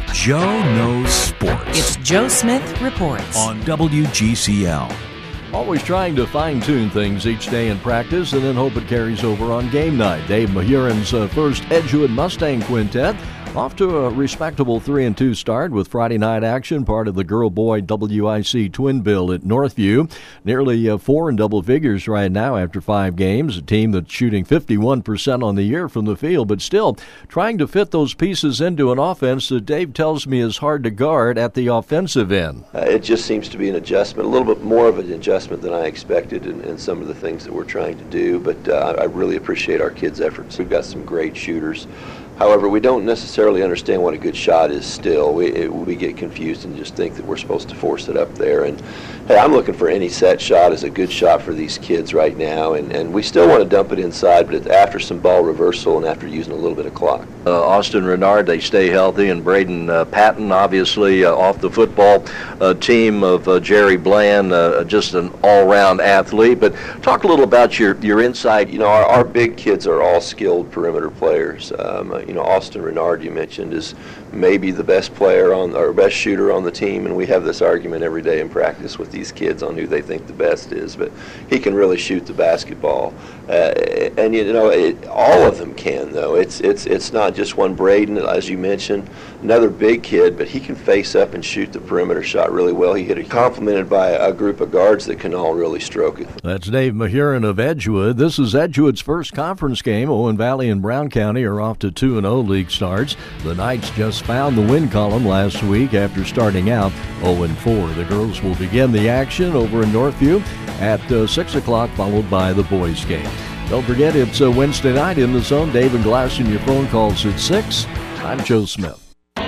Joe Knows Sports. It's Joe Smith Reports On WGCL. Always trying to fine-tune things each day in practice and then hope it carries over on game night. Dave Mahurin's first Edgewood Mustang Quintet off to a respectable 3-2 start with Friday night action, part of the girl-boy WIC Twin Bill at Northview. Nearly 4 in double figures right now after 5 games. A team that's shooting 51% on the year from the field, but still trying to fit those pieces into an offense that Dave tells me is hard to guard at the offensive end. It just seems to be an adjustment, a little bit more of an adjustment than I expected in some of the things that we're trying to do, but I really appreciate our kids' efforts. We've got some great shooters. However, we don't necessarily understand what a good shot is still. We get confused and just think that we're supposed to force it up there. And, hey, I'm looking for any set shot as a good shot for these kids right now. And we still want to dump it inside, but it's after some ball reversal and after using a little bit of clock. Austin Renard, they stay healthy, and Braden Patton, obviously, off the football team of Jerry Bland, just an all-round athlete. But talk a little about your insight. You know, our big kids are all skilled perimeter players. Austin Renard, you mentioned, is maybe the best player or best shooter on the team, and we have this argument every day in practice with these kids on who they think the best is, but he can really shoot the basketball. All of them can, though. It's not just one. Braden, as you mentioned, another big kid, but he can face up and shoot the perimeter shot really well. He hit it complemented by a group of guards that can all really stroke it. That's Dave Mahurin of Edgewood. This is Edgewood's first conference game. Owen Valley and Brown County are off to 2-0 league starts. The Knights just found the win column last week after starting out 0-4. The girls will begin the action over in Northview at 6 o'clock, followed by the boys' game. Don't forget, it's a Wednesday night in the zone. Dave and Glass and your phone calls at 6. I'm Joe Smith.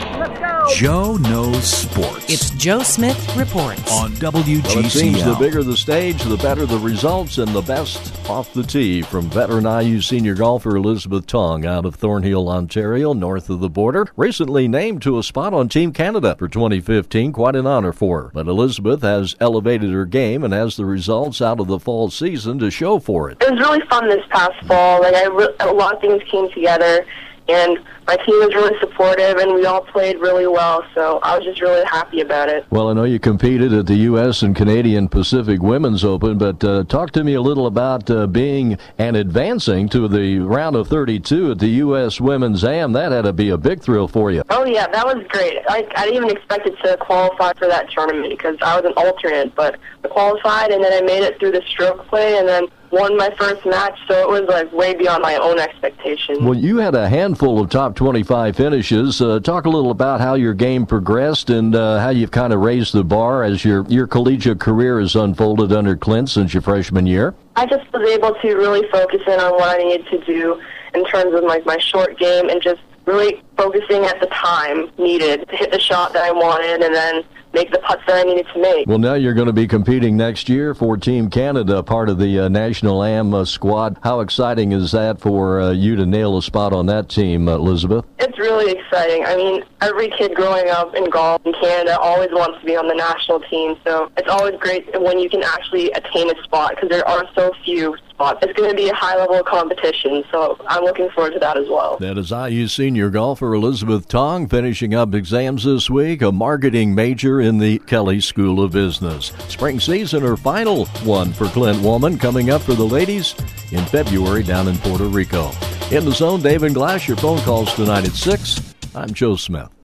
Joe Knows Sports. It's Joe Smith Reports On WGCL. Well, it seems the bigger the stage, the better the results, and the best off the tee. From veteran IU senior golfer Elizabeth Tong out of Thornhill, Ontario, north of the border. Recently named to a spot on Team Canada for 2015. Quite an honor for her. But Elizabeth has elevated her game and has the results out of the fall season to show for it. It was really fun this past fall. A lot of things came together, and my team was really supportive, and we all played really well, so I was just really happy about it. Well, I know you competed at the U.S. and Canadian Pacific Women's Open, but talk to me a little about being and advancing to the round of 32 at the U.S. Women's Am. That had to be a big thrill for you. Oh, yeah, that was great. I didn't even expect it to qualify for that tournament because I was an alternate, but I qualified, and then I made it through the stroke play, and then won my first match, so it was way beyond my own expectations. Well, you had a handful of top 25 finishes. Talk a little about how your game progressed and how you've kind of raised the bar as your collegiate career has unfolded under Clint since your freshman year. I just was able to really focus in on what I needed to do in terms of my short game and just really focusing at the time needed to hit the shot that I wanted and then make the putts that I needed to make. Well, now you're going to be competing next year for Team Canada, part of the National Am squad. How exciting is that for you to nail a spot on that team, Elizabeth? It's really exciting. I mean, every kid growing up in golf in Canada always wants to be on the national team, so it's always great when you can actually attain a spot because there are so few spots. It's going to be a high-level competition, so I'm looking forward to that as well. That is IU senior golfer Elizabeth Tong finishing up exams this week, a marketing major in the Kelley School of Business. Spring season, her final one for Clint Woolman, coming up for the ladies in February down in Puerto Rico. In the zone, Dave and Glass, your phone calls tonight at 6. I'm Joe Smith.